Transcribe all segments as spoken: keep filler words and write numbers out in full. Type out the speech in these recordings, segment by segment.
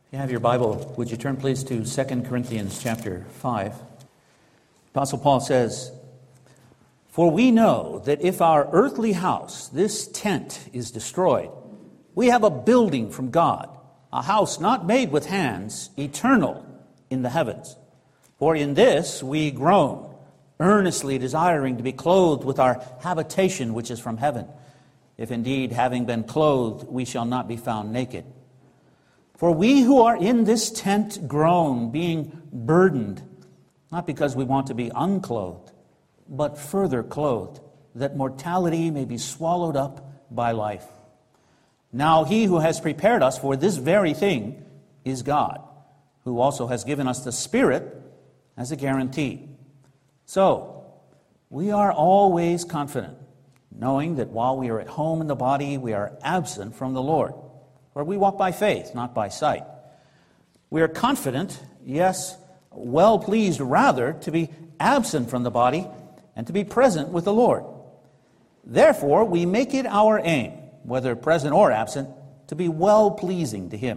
If you have your Bible, would you turn please to Second Corinthians chapter five. Apostle Paul says, "For we know that if our earthly house, this tent, is destroyed, we have a building from God, a house not made with hands, eternal in the heavens. For in this we groan, earnestly desiring to be clothed with our habitation which is from heaven. If indeed, having been clothed, we shall not be found naked. For we who are in this tent groan, being burdened, not because we want to be unclothed, but further clothed, that mortality may be swallowed up by life. Now he who has prepared us for this very thing is God, who also has given us the Spirit as a guarantee. So, we are always confident, knowing that while we are at home in the body, we are absent from the Lord. For we walk by faith, not by sight. We are confident, yes, well pleased rather, to be absent from the body and to be present with the Lord. Therefore, we make it our aim, whether present or absent, to be well-pleasing to Him.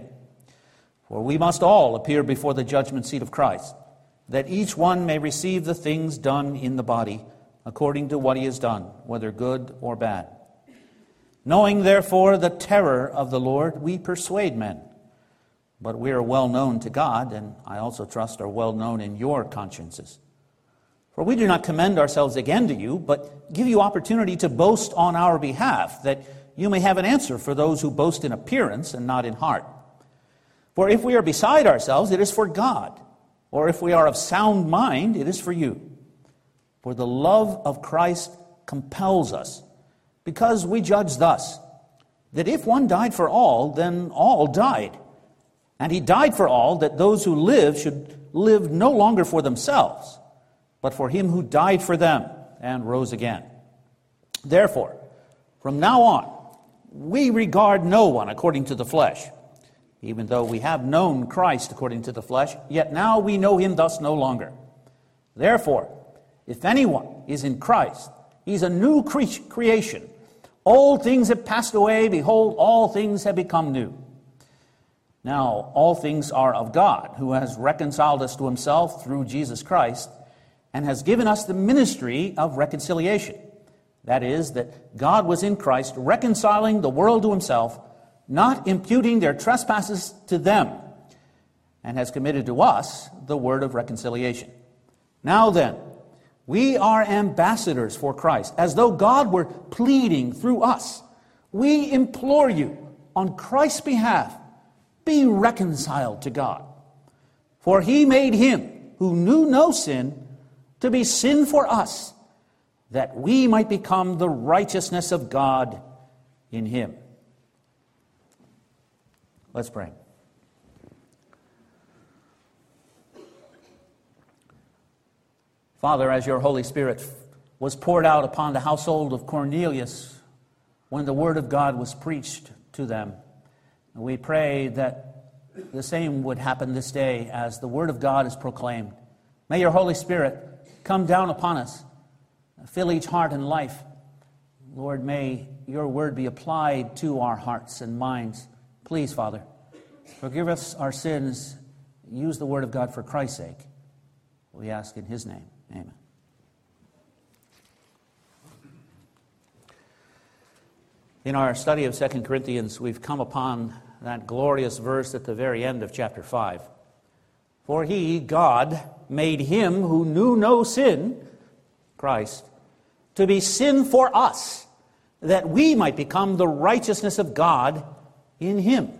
For we must all appear before the judgment seat of Christ, that each one may receive the things done in the body, according to what he has done, whether good or bad. Knowing, therefore, the terror of the Lord, we persuade men. But we are well known to God, and I also trust are well known in your consciences. For we do not commend ourselves again to you, but give you opportunity to boast on our behalf, that you may have an answer for those who boast in appearance and not in heart. For if we are beside ourselves, it is for God. Or if we are of sound mind, it is for you. For the love of Christ compels us, because we judge thus, that if one died for all, then all died. And He died for all, that those who live should live no longer for themselves, but for Him who died for them and rose again. Therefore, from now on, we regard no one according to the flesh. Even though we have known Christ according to the flesh, yet now we know Him thus no longer. Therefore, if anyone is in Christ, he's a new cre- creation. Old things have passed away, behold, all things have become new. Now, all things are of God, who has reconciled us to Himself through Jesus Christ, and has given us the ministry of reconciliation. That is, that God was in Christ, reconciling the world to Himself, not imputing their trespasses to them, and has committed to us the word of reconciliation. Now then, we are ambassadors for Christ, as though God were pleading through us. We implore you, on Christ's behalf, be reconciled to God. For He made Him, who knew no sin, to be sin for us, that we might become the righteousness of God in Him." Let's pray. Father, as your Holy Spirit was poured out upon the household of Cornelius when the Word of God was preached to them, we pray that the same would happen this day as the Word of God is proclaimed. May your Holy Spirit come down upon us, fill each heart and life. Lord, may your Word be applied to our hearts and minds. Please, Father, forgive us our sins. Use the Word of God for Christ's sake. We ask in His name. Amen. In our study of Second Corinthians, we've come upon that glorious verse at the very end of chapter five. For He, God, made Him who knew no sin, Christ, to be sin for us, that we might become the righteousness of God in Him.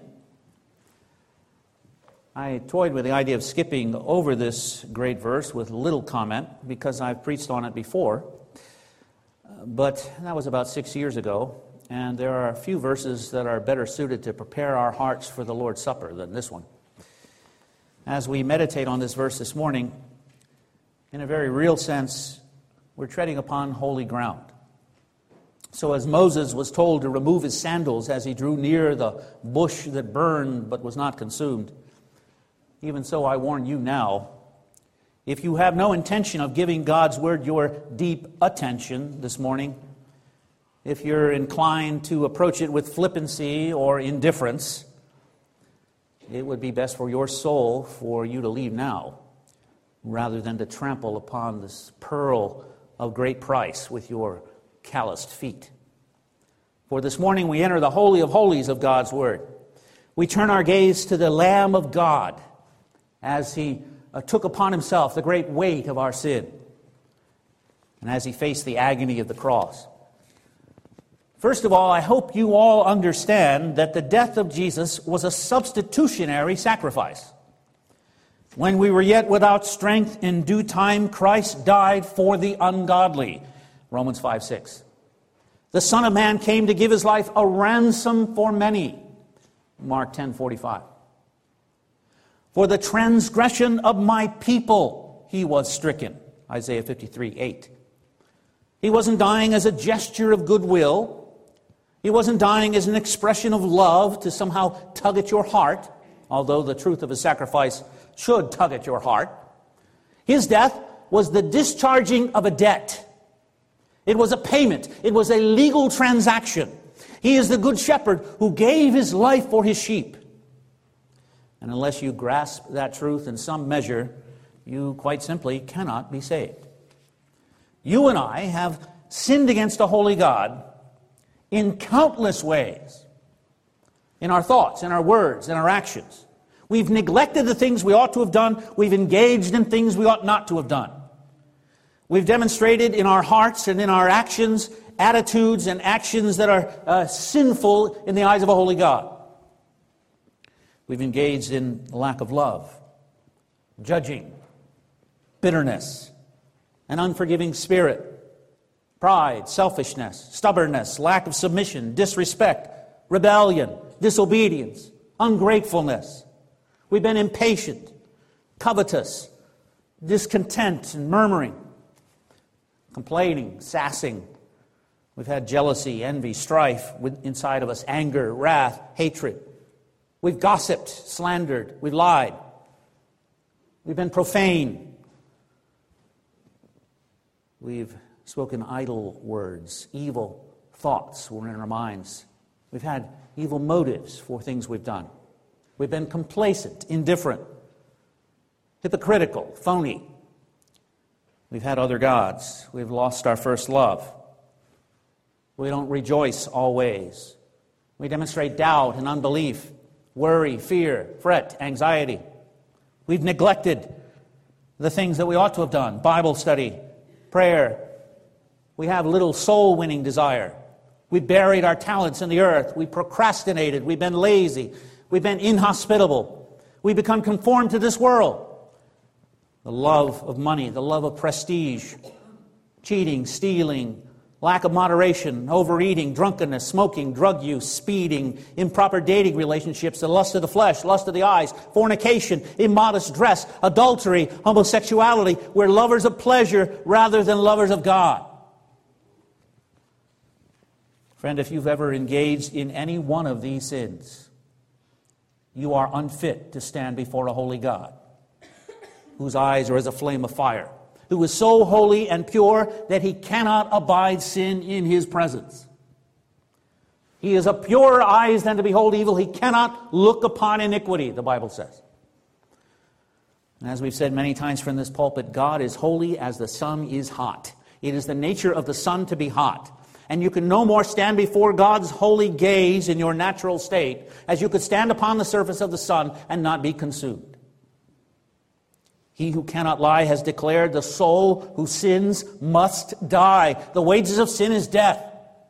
I toyed with the idea of skipping over this great verse with little comment because I've preached on it before. But that was about six years ago, and there are a few verses that are better suited to prepare our hearts for the Lord's Supper than this one. As we meditate on this verse this morning, in a very real sense, we're treading upon holy ground. So as Moses was told to remove his sandals as he drew near the bush that burned but was not consumed, even so I warn you now, if you have no intention of giving God's Word your deep attention this morning, if you're inclined to approach it with flippancy or indifference, it would be best for your soul for you to leave now, rather than to trample upon this pearl of great price with your calloused feet. For this morning we enter the Holy of Holies of God's Word. We turn our gaze to the Lamb of God as He uh, took upon Himself the great weight of our sin, and as He faced the agony of the cross. First of all, I hope you all understand that the death of Jesus was a substitutionary sacrifice. When we were yet without strength, in due time Christ died for the ungodly. Romans five six. The Son of Man came to give His life a ransom for many. Mark ten forty-five. For the transgression of my people He was stricken. Isaiah fifty-three eight. He wasn't dying as a gesture of goodwill. He wasn't dying as an expression of love to somehow tug at your heart, although the truth of His sacrifice should tug at your heart. His death was the discharging of a debt. It was a payment. It was a legal transaction. He is the good shepherd who gave His life for His sheep. And unless you grasp that truth in some measure, you quite simply cannot be saved. You and I have sinned against a holy God in countless ways, in our thoughts, in our words, in our actions. We've neglected the things we ought to have done. We've engaged in things we ought not to have done. We've demonstrated in our hearts and in our actions attitudes and actions that are uh, sinful in the eyes of a holy God. We've engaged in lack of love, judging, bitterness, an unforgiving spirit, pride, selfishness, stubbornness, lack of submission, disrespect, rebellion, disobedience, ungratefulness. We've been impatient, covetous, discontent and murmuring, complaining, sassing. We've had jealousy, envy, strife inside of us, anger, wrath, hatred. We've gossiped, slandered, we've lied. We've been profane. We've spoken idle words. Evil thoughts were in our minds. We've had evil motives for things we've done. We've been complacent, indifferent, hypocritical, phony. We've had other gods. We've lost our first love. We don't rejoice always. We demonstrate doubt and unbelief, worry, fear, fret, anxiety. We've neglected the things that we ought to have done: Bible study, prayer. We have little soul-winning desire. We buried our talents in the earth. We procrastinated. We've been lazy. We've been inhospitable. We've become conformed to this world. The love of money, the love of prestige, cheating, stealing, lack of moderation, overeating, drunkenness, smoking, drug use, speeding, improper dating relationships, the lust of the flesh, lust of the eyes, fornication, immodest dress, adultery, homosexuality. We're lovers of pleasure rather than lovers of God. Friend, if you've ever engaged in any one of these sins, you are unfit to stand before a holy God, whose eyes are as a flame of fire, who is so holy and pure that He cannot abide sin in His presence. He is of purer eyes than to behold evil. He cannot look upon iniquity, the Bible says. And as we've said many times from this pulpit, God is holy as the sun is hot. It is the nature of the sun to be hot. And you can no more stand before God's holy gaze in your natural state as you could stand upon the surface of the sun and not be consumed. He who cannot lie has declared the soul who sins must die. The wages of sin is death.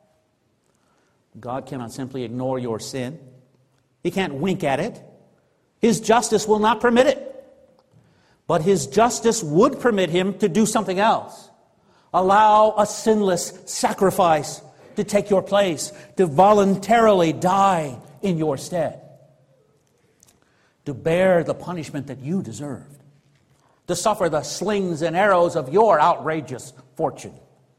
God cannot simply ignore your sin. He can't wink at it. His justice will not permit it. But His justice would permit Him to do something else. Allow a sinless sacrifice to take your place, to voluntarily die in your stead, to bear the punishment that you deserved, to suffer the slings and arrows of your outrageous fortune.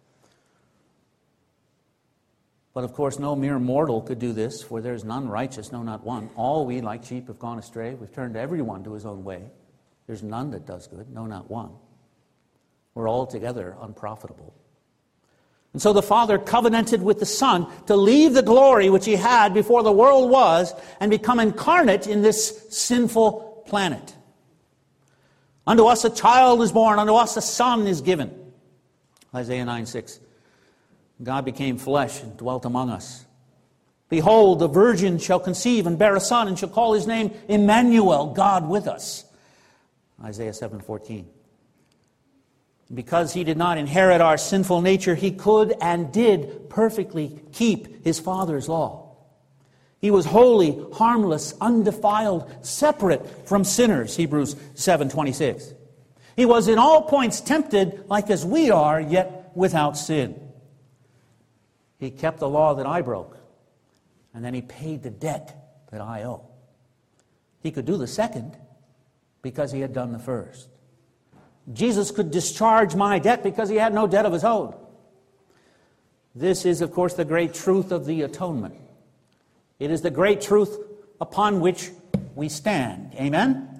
But of course, no mere mortal could do this, for there is none righteous, no, not one. All we, like sheep, have gone astray. We've turned everyone to his own way. There's none that does good, no, not one. We're altogether unprofitable. And so the Father covenanted with the Son to leave the glory which he had before the world was and become incarnate in this sinful planet. Unto us a child is born, unto us a son is given. Isaiah nine six. God became flesh and dwelt among us. Behold, the virgin shall conceive and bear a son, and shall call his name Emmanuel, God with us. Isaiah seven fourteen. Because he did not inherit our sinful nature, he could and did perfectly keep his Father's law. He was holy, harmless, undefiled, separate from sinners, Hebrews seven twenty-six. He was in all points tempted like as we are, yet without sin. He kept the law that I broke, and then he paid the debt that I owe. He could do the second because he had done the first. Jesus could discharge my debt because he had no debt of his own. This is, of course, the great truth of the atonement. It is the great truth upon which we stand. Amen?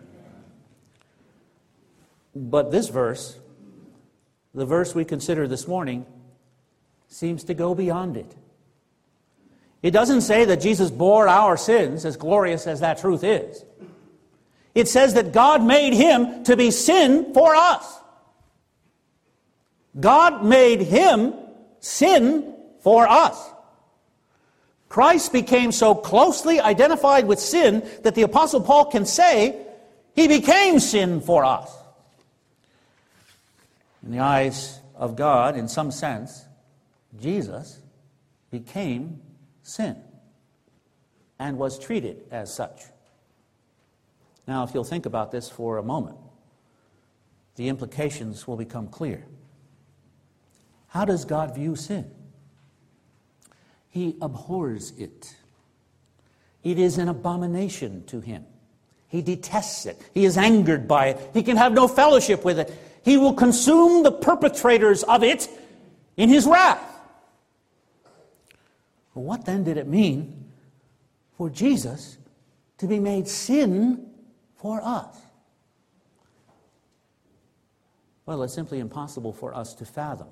But this verse, the verse we consider this morning, seems to go beyond it. It doesn't say that Jesus bore our sins, as glorious as that truth is. It says that God made him to be sin for us. God made him sin for us. Christ became so closely identified with sin that the Apostle Paul can say he became sin for us. In the eyes of God, in some sense, Jesus became sin and was treated as such. Now, if you'll think about this for a moment, the implications will become clear. How does God view sin? He abhors it. It is an abomination to him. He detests it. He is angered by it. He can have no fellowship with it. He will consume the perpetrators of it in his wrath. Well, what then did it mean for Jesus to be made sin for us? Well, it's simply impossible for us to fathom.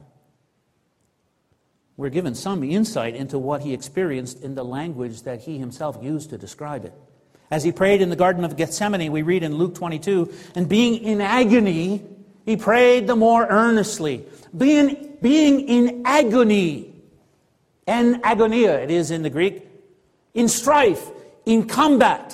We're given some insight into what he experienced in the language that he himself used to describe it. As he prayed in the Garden of Gethsemane, we read in Luke twenty-two, and being in agony, he prayed the more earnestly. Being, being in agony, en agonia it is in the Greek, in strife, in combat.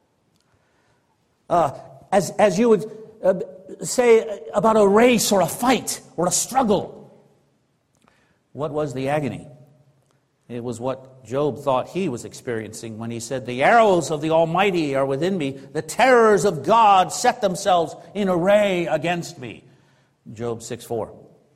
Uh, as, as you would uh, say about a race or a fight or a struggle. What was the agony? It was what Job thought he was experiencing when he said, "The arrows of the Almighty are within me. The terrors of God set themselves in array against me." Job six four.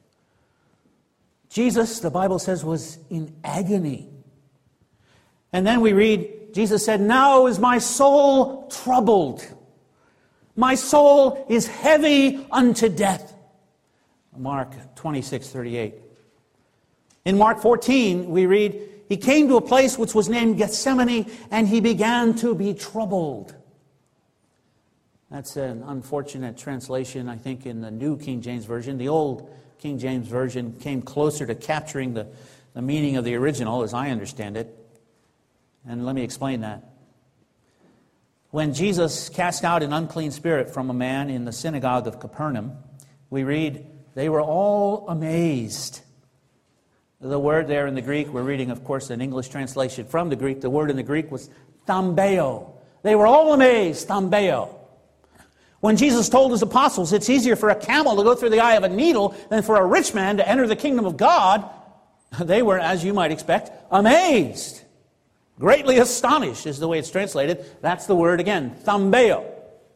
Jesus, the Bible says, was in agony. And then we read, Jesus said, "Now is my soul troubled. My soul is heavy unto death." Mark twenty-six thirty-eight. In Mark fourteen, we read, he came to a place which was named Gethsemane, and he began to be troubled. That's an unfortunate translation, I think, in the New King James Version. The old King James Version came closer to capturing the, the meaning of the original, as I understand it. And let me explain that. When Jesus cast out an unclean spirit from a man in the synagogue of Capernaum, we read, they were all amazed. The word there in the Greek, we're reading, of course, an English translation from the Greek. The word in the Greek was thambeo. They were all amazed, thambeo. When Jesus told his apostles it's easier for a camel to go through the eye of a needle than for a rich man to enter the kingdom of God, they were, as you might expect, amazed. Greatly astonished is the way it's translated. That's the word again, thambeo.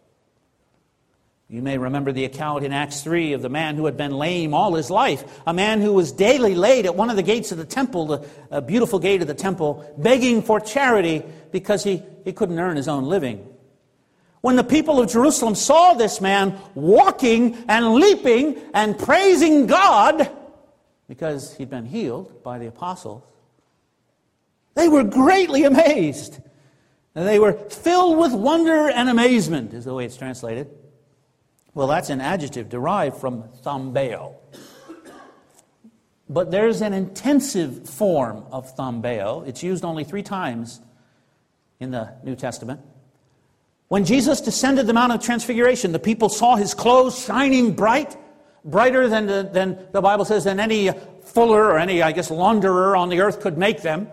You may remember the account in Acts three of the man who had been lame all his life, a man who was daily laid at one of the gates of the temple, the uh, beautiful gate of the temple, begging for charity because he, he couldn't earn his own living. When the people of Jerusalem saw this man walking and leaping and praising God because he'd been healed by the apostles, they were greatly amazed. And they were filled with wonder and amazement, is the way it's translated. Well, that's an adjective derived from thambeo. But there's an intensive form of thambeo. It's used only three times in the New Testament. When Jesus descended the Mount of Transfiguration, the people saw his clothes shining bright, brighter than the, than the Bible says, than any fuller or any, I guess, launderer on the earth could make them.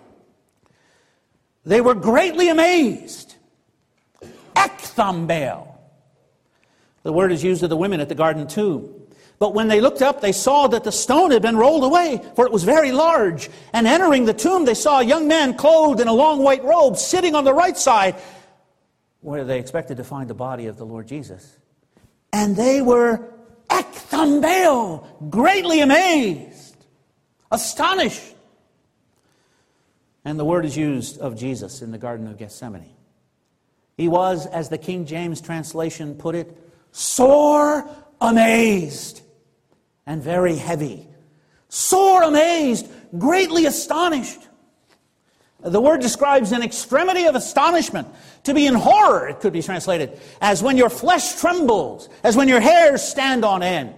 They were greatly amazed. Ekthambeo. The word is used of the women at the garden tomb. But when they looked up, they saw that the stone had been rolled away, for it was very large. And entering the tomb, they saw a young man clothed in a long white robe, sitting on the right side, where they expected to find the body of the Lord Jesus. And they were ekthambeo, greatly amazed, astonished. And the word is used of Jesus in the Garden of Gethsemane. He was, as the King James translation put it, sore amazed and very heavy. Sore amazed, greatly astonished. The word describes an extremity of astonishment. To be in horror, it could be translated, as when your flesh trembles, as when your hairs stand on end.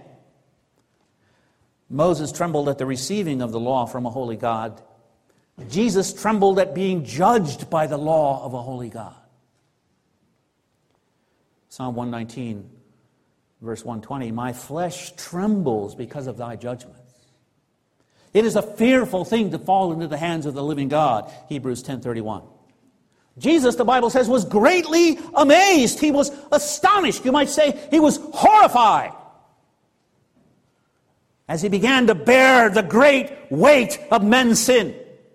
Moses trembled at the receiving of the law from a holy God. Jesus trembled at being judged by the law of a holy God. Psalm one nineteen, verse one twenty, my flesh trembles because of thy judgments. It is a fearful thing to fall into the hands of the living God. Hebrews ten thirty-one. Jesus, the Bible says, was greatly amazed. He was astonished. You might say he was horrified as he began to bear the great weight of men's sin.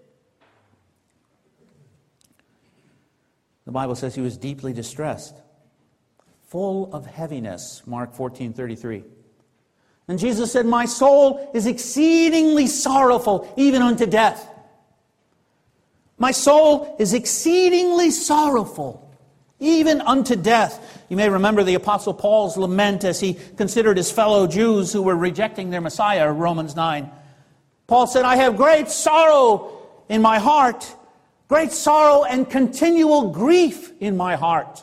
The Bible says he was deeply distressed, full of heaviness. Mark fourteen thirty-three. And Jesus said, my soul is exceedingly sorrowful, even unto death. My soul is exceedingly sorrowful, even unto death. You may remember the Apostle Paul's lament as he considered his fellow Jews who were rejecting their Messiah, Romans nine. Paul said, I have great sorrow in my heart, great sorrow and continual grief in my heart.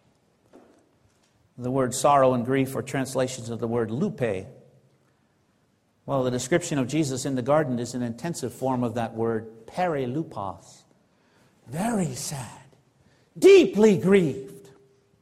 The word sorrow and grief are translations of the word lupe. Well, the description of Jesus in the garden is an intensive form of that word, perilupos. Very sad, deeply grieved,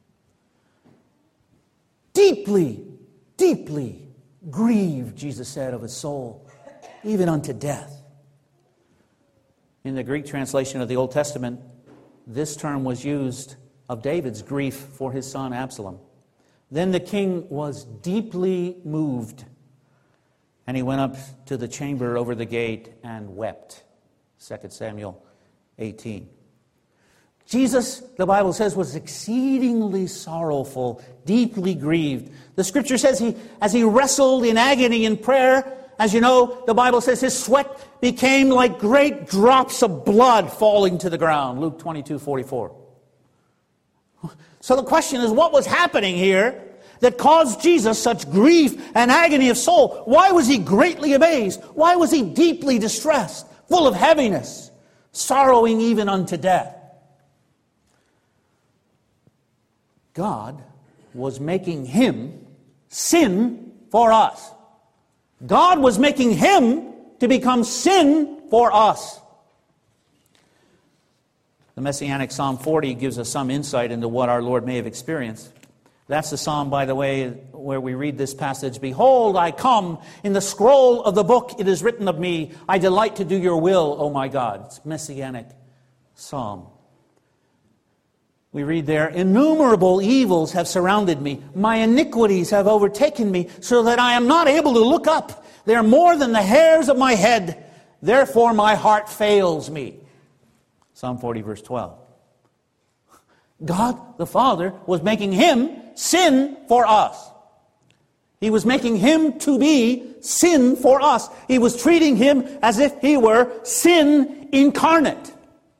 deeply, deeply grieved, Jesus said, of his soul, even unto death. In the Greek translation of the Old Testament, this term was used of David's grief for his son Absalom. Then the king was deeply moved, and he went up to the chamber over the gate and wept. Second Samuel eighteen. Jesus, the Bible says, was exceedingly sorrowful, deeply grieved. The Scripture says he, as he wrestled in agony in prayer, as you know, the Bible says his sweat became like great drops of blood falling to the ground. Luke twenty-two forty-four. So the question is, what was happening here that caused Jesus such grief and agony of soul? Why was he greatly amazed? Why was he deeply distressed, full of heaviness, sorrowing even unto death? God was making him sin for us. God was making him to become sin for us. The Messianic Psalm forty gives us some insight into what our Lord may have experienced. That's the psalm, by the way, where we read this passage. Behold, I come. In the scroll of the book it is written of me. I delight to do your will, O my God. It's a Messianic psalm. We read there, innumerable evils have surrounded me. My iniquities have overtaken me, so that I am not able to look up. They are more than the hairs of my head. Therefore my heart fails me. Psalm forty, verse twelve. God the Father was making him sin for us. He was making him to be sin for us. He was treating him as if he were sin incarnate.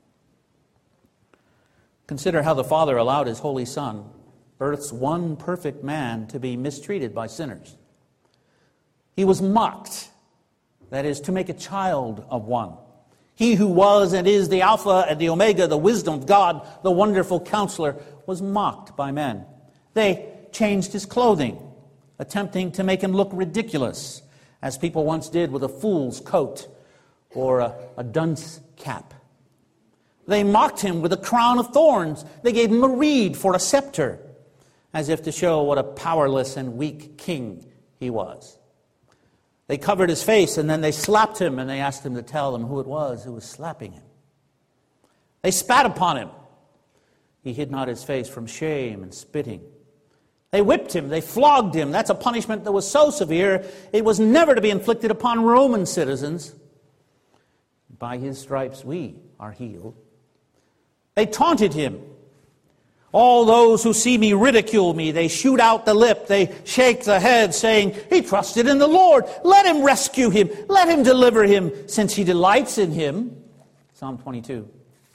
Consider how the Father allowed his Holy Son, earth's one perfect man, to be mistreated by sinners. He was mocked, that is, to make a child of one. He who was and is the Alpha and the Omega, the wisdom of God, the wonderful counselor, was mocked by men. They changed his clothing, attempting to make him look ridiculous. as people once did with a fool's coat or a, a dunce cap. They mocked him with a crown of thorns. They gave him a reed for a scepter, as if to show what a powerless and weak king he was. They covered his face, and then they slapped him, and they asked him to tell them who it was who was slapping him. They spat upon him. He hid not his face from shame and spitting. They whipped him. They flogged him. That's a punishment that was so severe, it was never to be inflicted upon Roman citizens. By his stripes we are healed. They taunted him. All those who see me ridicule me. They shoot out the lip. They shake the head, saying, he trusted in the Lord. Let him rescue him. Let him deliver him, since he delights in him. Psalm twenty-two.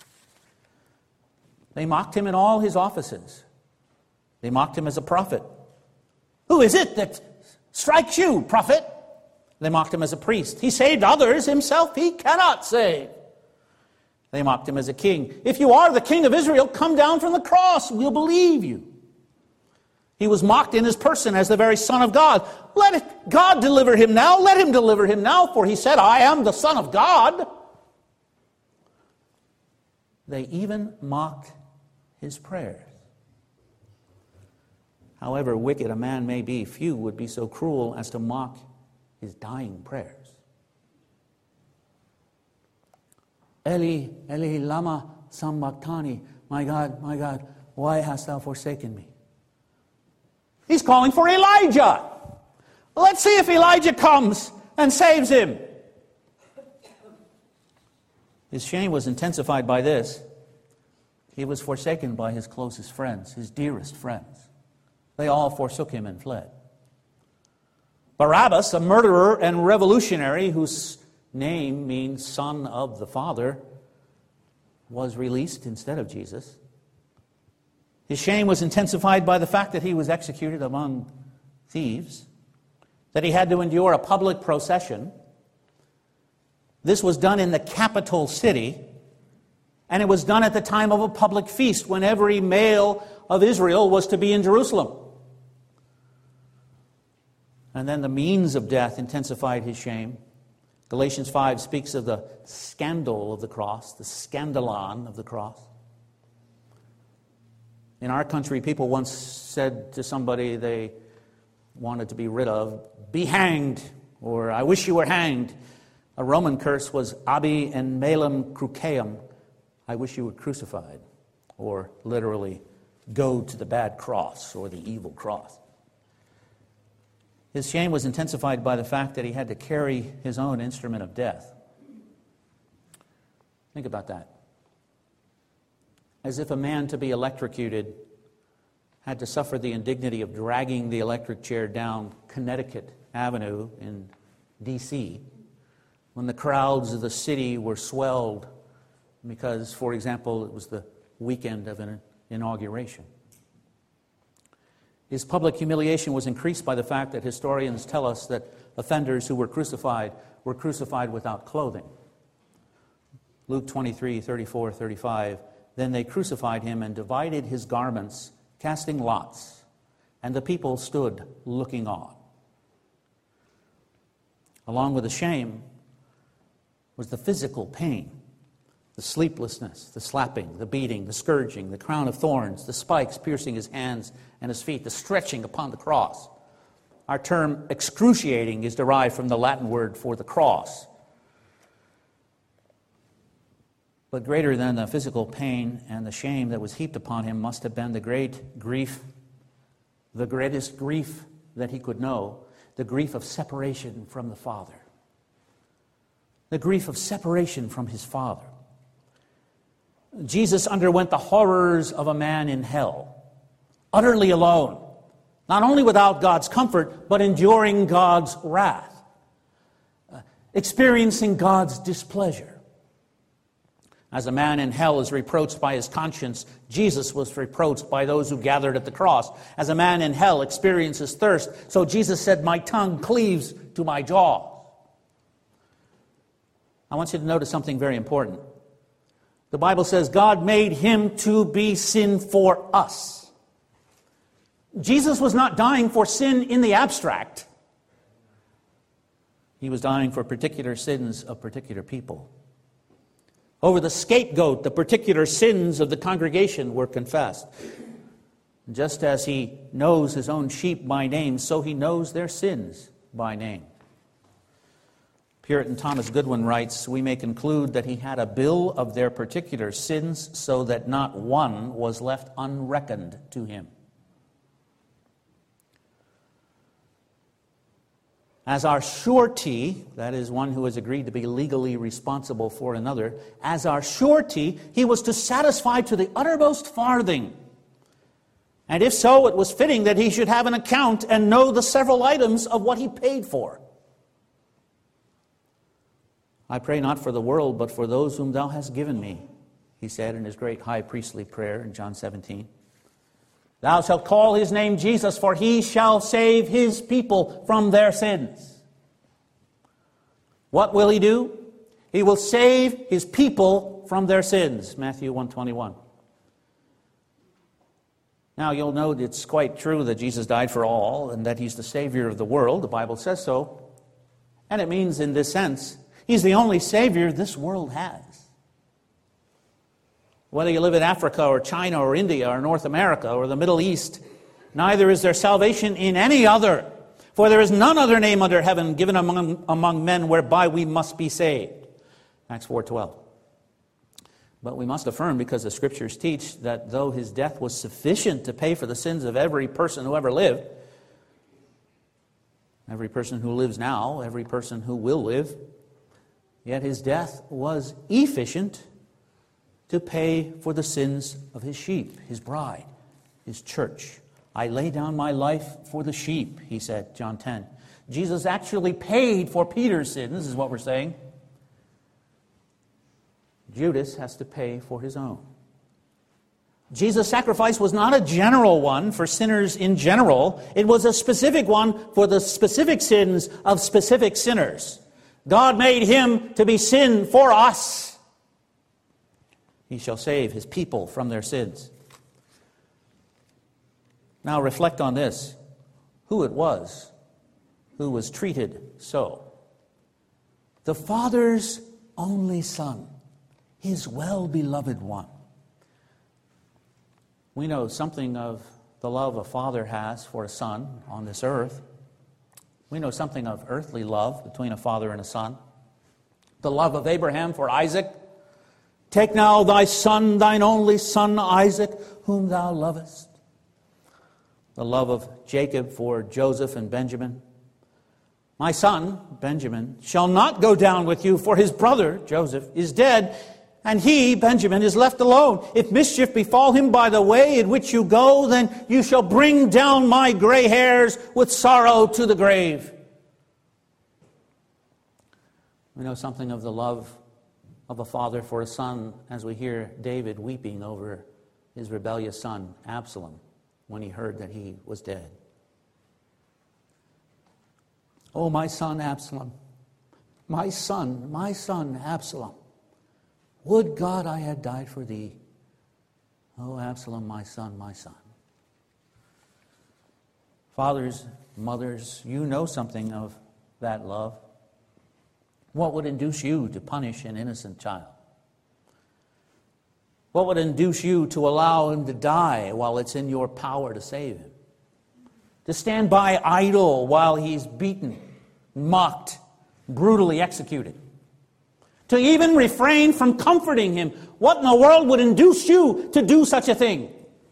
They mocked him in all his offices. They mocked him as a prophet. Who is it that strikes you, prophet? They mocked him as a priest. He saved others. Himself he cannot save. They mocked him as a king. If you are the king of Israel, come down from the cross. We'll believe you. He was mocked in his person as the very Son of God. Let it, God deliver him now. Let him deliver him now, for he said, I am the Son of God. They even mocked his prayers. However wicked a man may be, few would be so cruel as to mock his dying prayers. Eli, Eli, lama sabachthani. My God, my God, why hast thou forsaken me? He's calling for Elijah. Let's see if Elijah comes and saves him. His shame was intensified by this. He was forsaken by his closest friends, his dearest friends. They all forsook him and fled. Barabbas, a murderer and revolutionary whose name means son of the Father, was released instead of Jesus. His shame was intensified by the fact that he was executed among thieves, that he had to endure a public procession. This was done in the capital city, and it was done at the time of a public feast when every male of Israel was to be in Jerusalem. And then the means of death intensified his shame. Galatians five speaks of the scandal of the cross, the scandalon of the cross. In our country, people once said to somebody they wanted to be rid of, be hanged, or I wish you were hanged. A Roman curse was abi and malum cruceum, I wish you were crucified, or literally, go to the bad cross or the evil cross. His shame was intensified by the fact that he had to carry his own instrument of death. Think about that. As if a man to be electrocuted had to suffer the indignity of dragging the electric chair down Connecticut Avenue in D C when the crowds of the city were swelled because, for example, it was the weekend of an inauguration. His public humiliation was increased by the fact that historians tell us that offenders who were crucified were crucified without clothing. Luke twenty-three, thirty-four, thirty-five, then they crucified him and divided his garments, casting lots, and the people stood looking on. Along with the shame was the physical pain, the sleeplessness, the slapping, the beating, the scourging, the crown of thorns, the spikes piercing his hands and his feet, the stretching upon the cross. Our term excruciating is derived from the Latin word for the cross. But greater than the physical pain and the shame that was heaped upon him must have been the great grief, the greatest grief that he could know, the grief of separation from the Father. The grief of separation from his Father. Jesus underwent the horrors of a man in hell, utterly alone, not only without God's comfort, but enduring God's wrath, uh, experiencing God's displeasure. As a man in hell is reproached by his conscience, Jesus was reproached by those who gathered at the cross. As a man in hell experiences thirst, so Jesus said, my tongue cleaves to my jaws. I want you to notice something very important. The Bible says God made him to be sin for us. Jesus was not dying for sin in the abstract. He was dying for particular sins of particular people. Over the scapegoat, the particular sins of the congregation were confessed. Just as he knows his own sheep by name, so he knows their sins by name. Puritan Thomas Goodwin writes, "We may conclude that he had a bill of their particular sins so that not one was left unreckoned to him." As our surety, that is one who has agreed to be legally responsible for another, as our surety, he was to satisfy to the uttermost farthing. And if so, it was fitting that he should have an account and know the several items of what he paid for. "I pray not for the world, but for those whom thou hast given me," he said in his great high priestly prayer in John seventeen. "Thou shalt call his name Jesus, for he shall save his people from their sins." What will he do? He will save his people from their sins, Matthew one twenty-one. Now, you'll note it's quite true that Jesus died for all and that he's the Savior of the world. The Bible says so. And it means, in this sense, he's the only Savior this world has. Whether you live in Africa or China or India or North America or the Middle East, neither is there salvation in any other. For there is none other name under heaven given among, among men whereby we must be saved. Acts four twelve. But we must affirm, because the Scriptures teach, that though his death was sufficient to pay for the sins of every person who ever lived, every person who lives now, every person who will live, yet his death was efficient to pay for the sins of his sheep, his bride, his church. "I lay down my life for the sheep," he said, John ten. Jesus actually paid for Peter's sin. This is what we're saying. Judas has to pay for his own. Jesus' sacrifice was not a general one for sinners in general. It was a specific one for the specific sins of specific sinners. God made him to be sin for us. He shall save his people from their sins. Now reflect on this. Who it was who was treated so. The Father's only Son, his well-beloved one. We know something of the love a father has for a son on this earth. We know something of earthly love between a father and a son. The love of Abraham for Isaac. "Take now thy son, thine only son Isaac, whom thou lovest." The love of Jacob for Joseph and Benjamin. "My son, Benjamin, shall not go down with you, for his brother, Joseph, is dead, and he, Benjamin, is left alone. If mischief befall him by the way in which you go, then you shall bring down my gray hairs with sorrow to the grave." We know something of the love of a father for a son as we hear David weeping over his rebellious son, Absalom, when he heard that he was dead. "Oh, my son Absalom, my son, my son Absalom, would God I had died for thee. Oh, Absalom, my son, my son." Fathers, mothers, you know something of that love. What would induce you to punish an innocent child? What would induce you to allow him to die while it's in your power to save him? To stand by idle while he's beaten, mocked, brutally executed? To even refrain from comforting him? What in the world would induce you to do such a thing?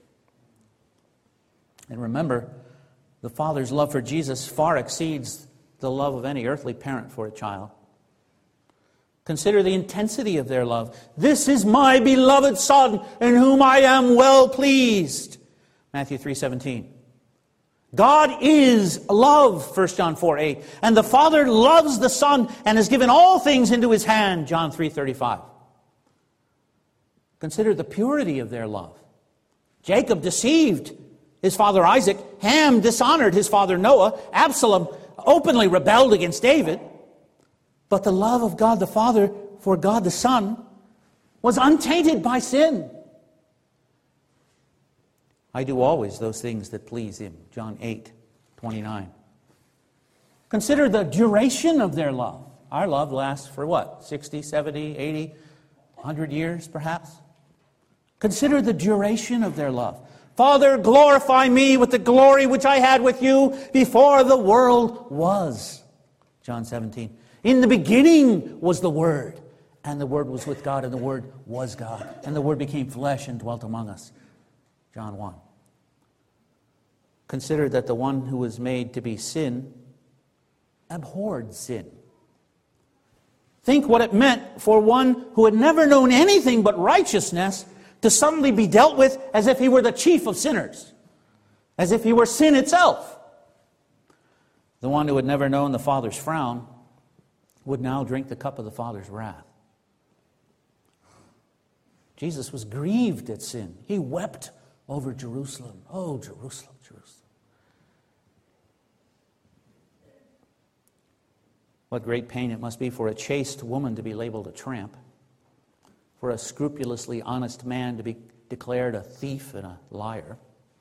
And remember, the Father's love for Jesus far exceeds the love of any earthly parent for a child. Consider the intensity of their love. "This is my beloved Son, in whom I am well pleased." Matthew three seventeen. God is love, First John four eight. And the Father loves the Son and has given all things into his hand, John three thirty-five. Consider the purity of their love. Jacob deceived his father Isaac. Ham dishonored his father Noah. Absalom openly rebelled against David. But the love of God the Father for God the Son was untainted by sin. "I do always those things that please him," John eight twenty-nine. Consider the duration of their love. Our love lasts for what? sixty, seventy, eighty, one hundred years perhaps? Consider the duration of their love. Father, glorify me with the glory which I had with you before the world was. John seventeen. In the beginning was the Word, and the Word was with God, and the Word was God. And the Word became flesh and dwelt among us. John one. Consider that the one who was made to be sin abhorred sin. Think what it meant for one who had never known anything but righteousness to suddenly be dealt with as if he were the chief of sinners, as if he were sin itself. The one who had never known the Father's frown would now drink the cup of the Father's wrath. Jesus was grieved at sin. He wept over Jerusalem. Oh, Jerusalem, Jerusalem. What great pain it must be for a chaste woman to be labeled a tramp, for a scrupulously honest man to be declared a thief and a liar.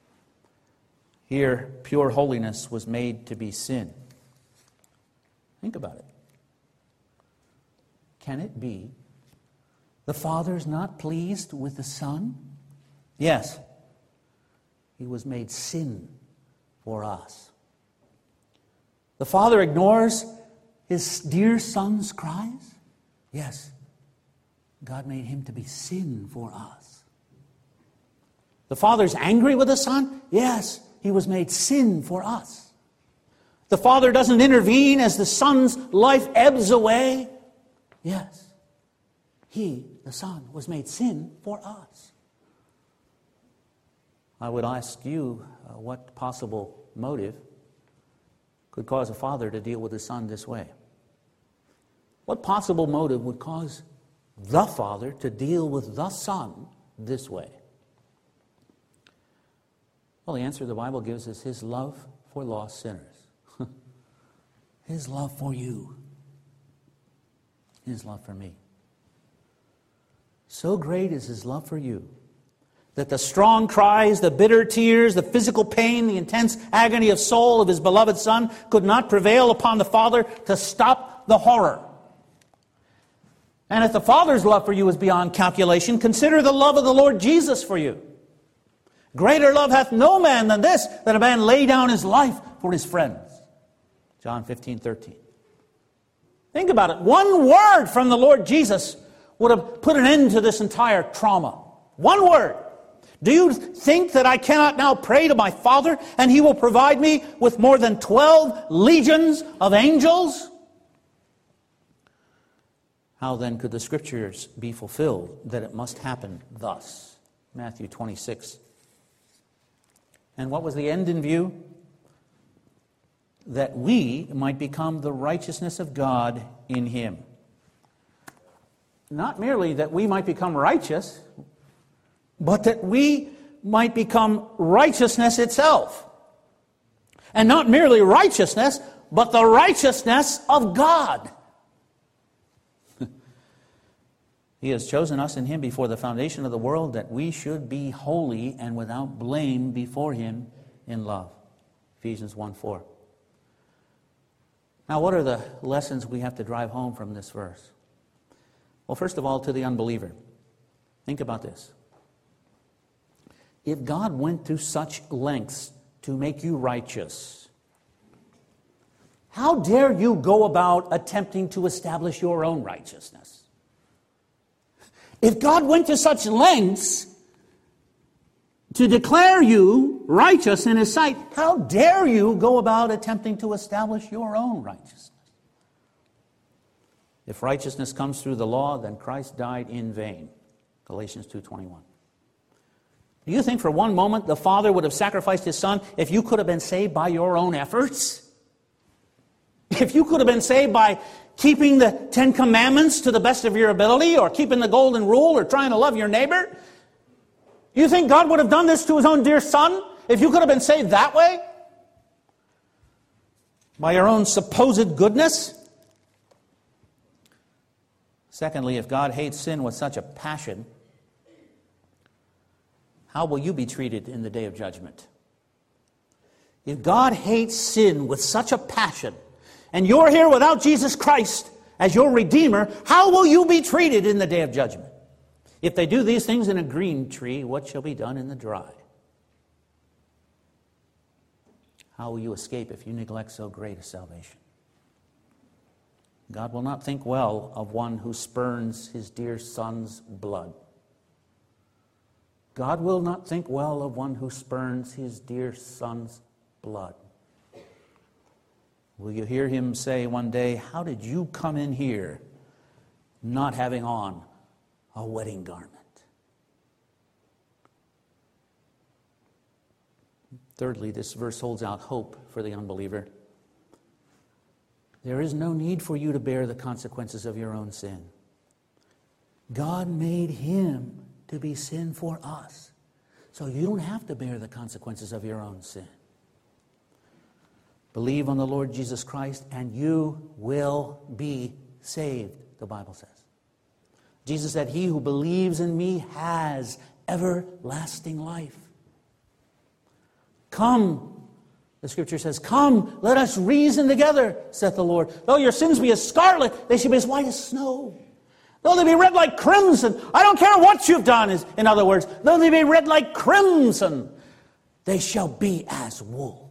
Here, pure holiness was made to be sin. Think about it. Can it be the Father's not pleased with the Son? Yes. He was made sin for us. The Father ignores His dear Son's cries? Yes. God made Him to be sin for us. The Father's angry with the Son? Yes. He was made sin for us. The Father doesn't intervene as the Son's life ebbs away? Yes. He, the Son, was made sin for us. I would ask you uh, what possible motive could cause a father to deal with his son this way? What possible motive would cause the Father to deal with the Son this way? Well, the answer the Bible gives is His love for lost sinners. His love for you. His love for me. So great is His love for you that the strong cries, the bitter tears, the physical pain, the intense agony of soul of His beloved Son could not prevail upon the Father to stop the horror. And if the Father's love for you is beyond calculation, consider the love of the Lord Jesus for you. Greater love hath no man than this, that a man lay down his life for his friends. John fifteen, thirteen. Think about it. One word from the Lord Jesus would have put an end to this entire trauma. One word. Do you think that I cannot now pray to my Father and He will provide me with more than twelve legions of angels? How then could the Scriptures be fulfilled that it must happen thus? Matthew twenty-six. And what was the end in view? That we might become the righteousness of God in Him. Not merely that we might become righteous, but that we might become righteousness itself. And not merely righteousness, but the righteousness of God. He has chosen us in Him before the foundation of the world that we should be holy and without blame before Him in love. Ephesians one four. Now, what are the lessons we have to drive home from this verse? Well, first of all, to the unbeliever. Think about this. If God went to such lengths to make you righteous, how dare you go about attempting to establish your own righteousness? If God went to such lengths to declare you righteous in His sight, how dare you go about attempting to establish your own righteousness? If righteousness comes through the law, then Christ died in vain. Galatians two twenty-one. Do you think for one moment the Father would have sacrificed His Son if you could have been saved by your own efforts? If you could have been saved by keeping the Ten Commandments to the best of your ability, or keeping the Golden Rule, or trying to love your neighbor? You think God would have done this to His own dear Son if you could have been saved that way? By your own supposed goodness? Secondly, if God hates sin with such a passion, how will you be treated in the day of judgment? If God hates sin with such a passion, and you're here without Jesus Christ as your Redeemer, how will you be treated in the day of judgment? If they do these things in a green tree, what shall be done in the dry? How will you escape if you neglect so great a salvation? God will not think well of one who spurns his dear Son's blood. God will not think well of one who spurns his dear Son's blood. Will you hear him say one day, how did you come in here not having on a wedding garment? Thirdly, this verse holds out hope for the unbeliever. There is no need for you to bear the consequences of your own sin. God made him to be sin for us. So you don't have to bear the consequences of your own sin. Believe on the Lord Jesus Christ and you will be saved, the Bible says. Jesus said, he who believes in me has everlasting life. Come, the Scripture says, come, let us reason together, saith the Lord. Though your sins be as scarlet, they shall be as white as snow. Though they be red like crimson, I don't care what you've done, in other words, though they be red like crimson, they shall be as wool.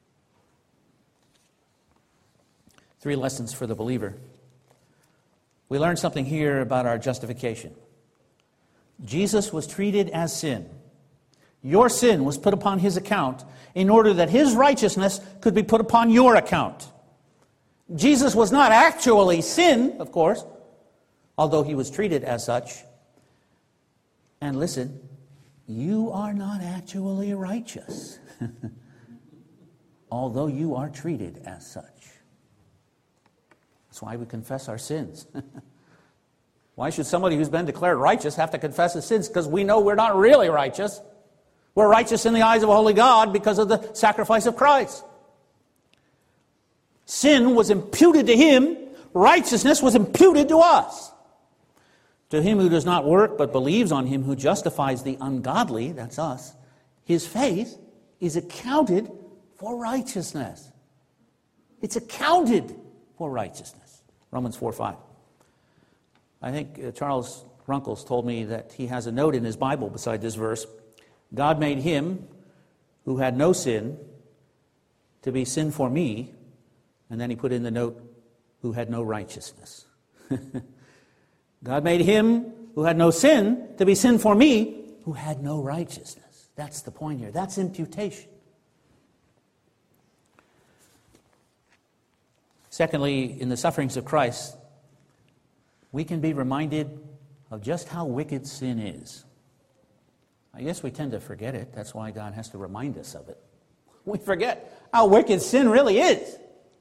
Three lessons for the believer. We learn something here about our justification. Jesus was treated as sin. Your sin was put upon his account in order that his righteousness could be put upon your account. Jesus was not actually sin, of course, although he was treated as such. And listen, you are not actually righteous, although you are treated as such. That's why we confess our sins. Why should somebody who's been declared righteous have to confess his sins? Because we know we're not really righteous. We're righteous in the eyes of a holy God because of the sacrifice of Christ. Sin was imputed to him. Righteousness was imputed to us. To him who does not work but believes on him who justifies the ungodly, that's us, his faith is accounted for righteousness. It's accounted for righteousness. Romans four five. I think uh, Charles Runkles told me that he has a note in his Bible beside this verse. God made him who had no sin to be sin for me, and then he put in the note, who had no righteousness. God made him who had no sin to be sin for me, who had no righteousness. That's the point here. That's imputation. Secondly, in the sufferings of Christ, we can be reminded of just how wicked sin is. I guess we tend to forget it. That's why God has to remind us of it. We forget how wicked sin really is.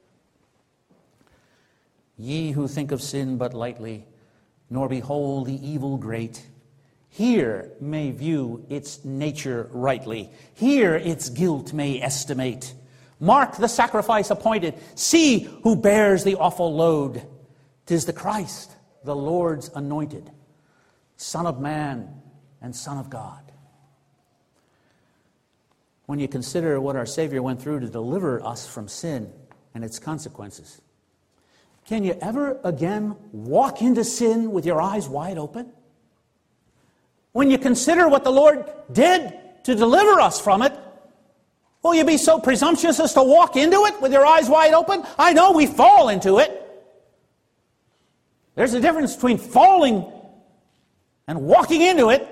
Ye who think of sin but lightly, nor behold the evil great, here may view its nature rightly. Here its guilt may estimate. Mark the sacrifice appointed. See who bears the awful load. 'Tis the Christ, the Lord's anointed, Son of Man and Son of God. When you consider what our Savior went through to deliver us from sin and its consequences, can you ever again walk into sin with your eyes wide open? When you consider what the Lord did to deliver us from it, will you be so presumptuous as to walk into it with your eyes wide open? I know we fall into it. There's a difference between falling and walking into it.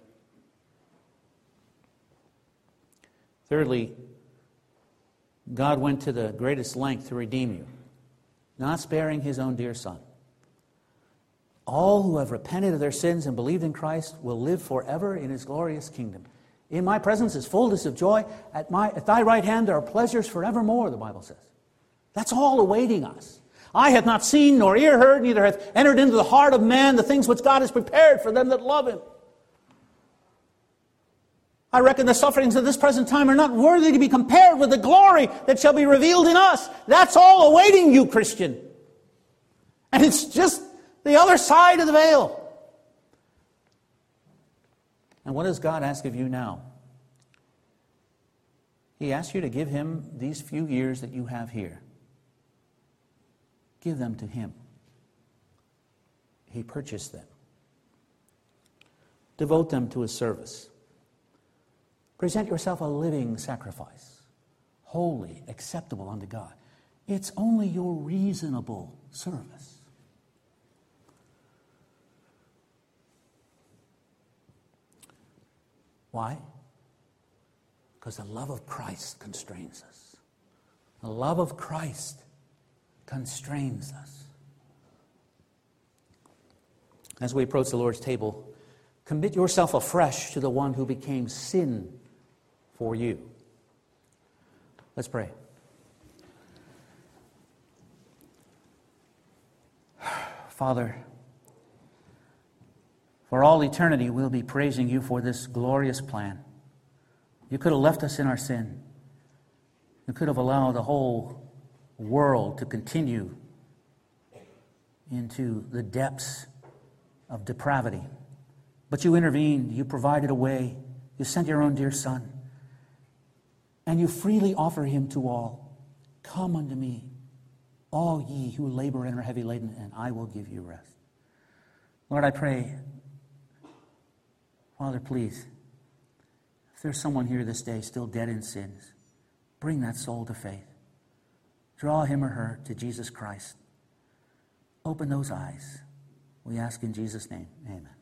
Thirdly, God went to the greatest length to redeem you, not sparing his own dear Son. All who have repented of their sins and believed in Christ will live forever in his glorious kingdom. In my presence is fullness of joy. At, my, at thy right hand there are pleasures forevermore, the Bible says. That's all awaiting us. Eye hath not seen, nor ear heard, neither hath entered into the heart of man the things which God has prepared for them that love him. I reckon the sufferings of this present time are not worthy to be compared with the glory that shall be revealed in us. That's all awaiting you, Christian. And it's just the other side of the veil. And what does God ask of you now? He asks you to give him these few years that you have here. Give them to him. He purchased them. Devote them to his service. Present yourself a living sacrifice, holy, acceptable unto God. It's only your reasonable service. Why? Because the love of Christ constrains us. The love of Christ constrains us. As we approach the Lord's table, commit yourself afresh to the one who became sin for you. Let's pray. Father, for all eternity we'll be praising you for this glorious plan. You could have left us in our sin. You could have allowed the whole world to continue into the depths of depravity. But you intervened, you provided a way, you sent your own dear Son, and you freely offer him to all. Come unto me, all ye who labor and are heavy laden, and I will give you rest. Lord, I pray, Father, please, if there's someone here this day still dead in sins, bring that soul to faith. Draw him or her to Jesus Christ. Open those eyes. We ask in Jesus' name. Amen.